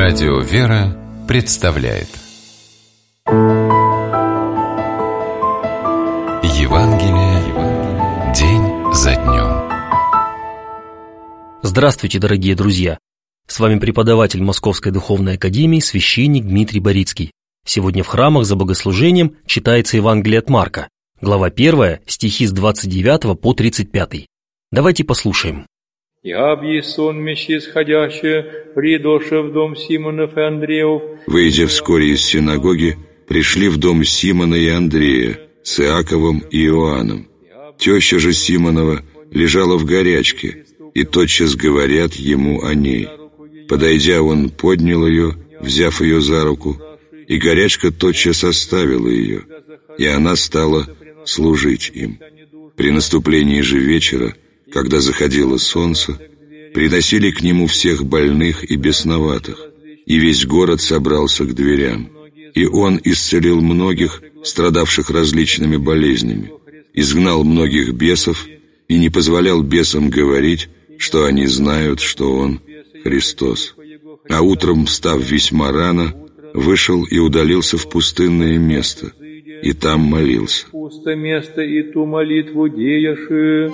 Радио «Вера» представляет Евангелие день за днем. Здравствуйте, дорогие друзья! С вами преподаватель Московской Духовной Академии, священник Дмитрий Борицкий. Сегодня в храмах за богослужением читается Евангелие от Марка, глава 1, стихи с 29 по 35. Давайте послушаем. «И объясон мещи исходящие, придоше в дом Симонов и Андреев». Выйдя вскоре из синагоги, пришли в дом Симона и Андрея с Иаковом и Иоанном. Теща же Симонова лежала в горячке, и тотчас говорят ему о ней. Подойдя, он поднял ее, взяв ее за руку, и горячка тотчас оставила ее, и она стала служить им. При наступлении же вечера, когда заходило солнце, приносили к нему всех больных и бесноватых, и весь город собрался к дверям. И он исцелил многих, страдавших различными болезнями, изгнал многих бесов и не позволял бесам говорить, что они знают, что он Христос. А утром, встав весьма рано, вышел и удалился в пустынное место, и там молился. Пусто место и ту молитву деяши.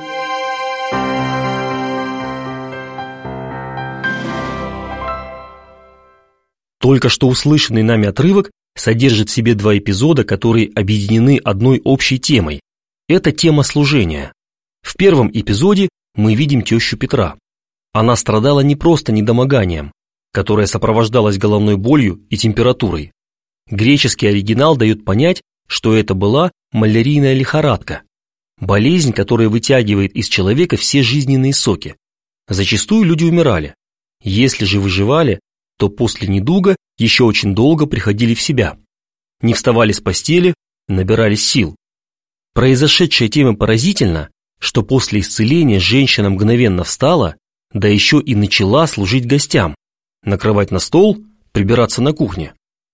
Только что услышанный нами отрывок содержит в себе два эпизода, которые объединены одной общей темой. Это тема служения. В первом эпизоде мы видим тещу Петра. Она страдала не просто недомоганием, которое сопровождалось головной болью и температурой. Греческий оригинал дает понять, что это была малярийная лихорадка, болезнь, которая вытягивает из человека все жизненные соки. Зачастую люди умирали. Если же выживали, то после недуга еще очень долго приходили в себя. Не вставали с постели, набирались сил. Произошедшая тема поразительна, что после исцеления женщина мгновенно встала, да еще и начала служить гостям, накрывать на стол, прибираться на кухне.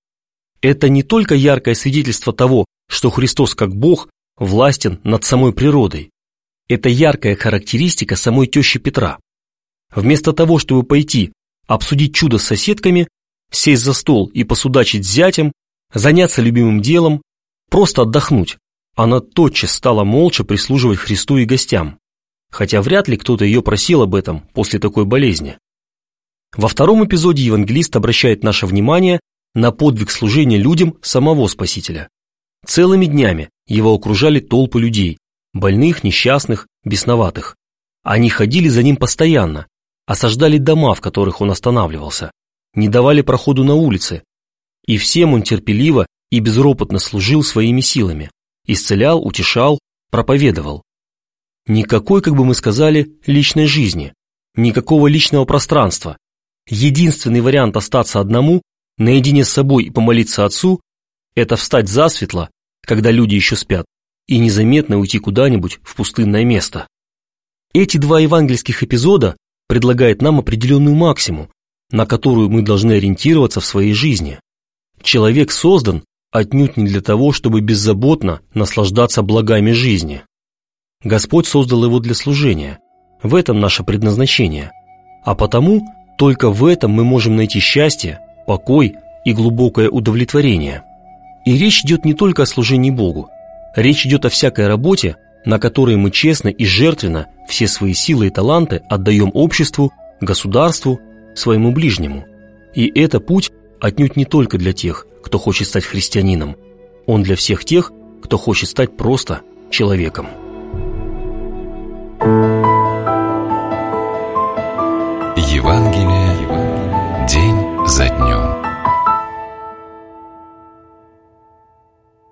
Это не только яркое свидетельство того, что Христос как Бог властен над самой природой. Это яркая характеристика самой тещи Петра. Вместо того, чтобы пойти обсудить чудо с соседками, сесть за стол и посудачить с зятем, заняться любимым делом, просто отдохнуть, она тотчас стала молча прислуживать Христу и гостям, хотя вряд ли кто-то ее просил об этом после такой болезни. Во втором эпизоде евангелист обращает наше внимание на подвиг служения людям самого Спасителя. Целыми днями его окружали толпы людей, больных, несчастных, бесноватых. Они ходили за ним постоянно, осаждали дома, в которых он останавливался, не давали проходу на улице, и всем он терпеливо и безропотно служил своими силами, исцелял, утешал, проповедовал. Никакой, как бы мы сказали, личной жизни, никакого личного пространства. Единственный вариант остаться одному, наедине с собой и помолиться Отцу, это встать засветло, когда люди еще спят, и незаметно уйти куда-нибудь в пустынное место. Эти два евангельских эпизода предлагают нам определенную максиму, на которую мы должны ориентироваться в своей жизни. Человек создан отнюдь не для того, чтобы беззаботно наслаждаться благами жизни. Господь создал его для служения. В этом наше предназначение. А потому только в этом мы можем найти счастье, покой и глубокое удовлетворение. И речь идет не только о служении Богу. Речь идет о всякой работе, на которой мы честно и жертвенно все свои силы и таланты отдаем обществу, государству, своему ближнему. И это путь отнюдь не только для тех, кто хочет стать христианином. Он для всех тех, кто хочет стать просто человеком.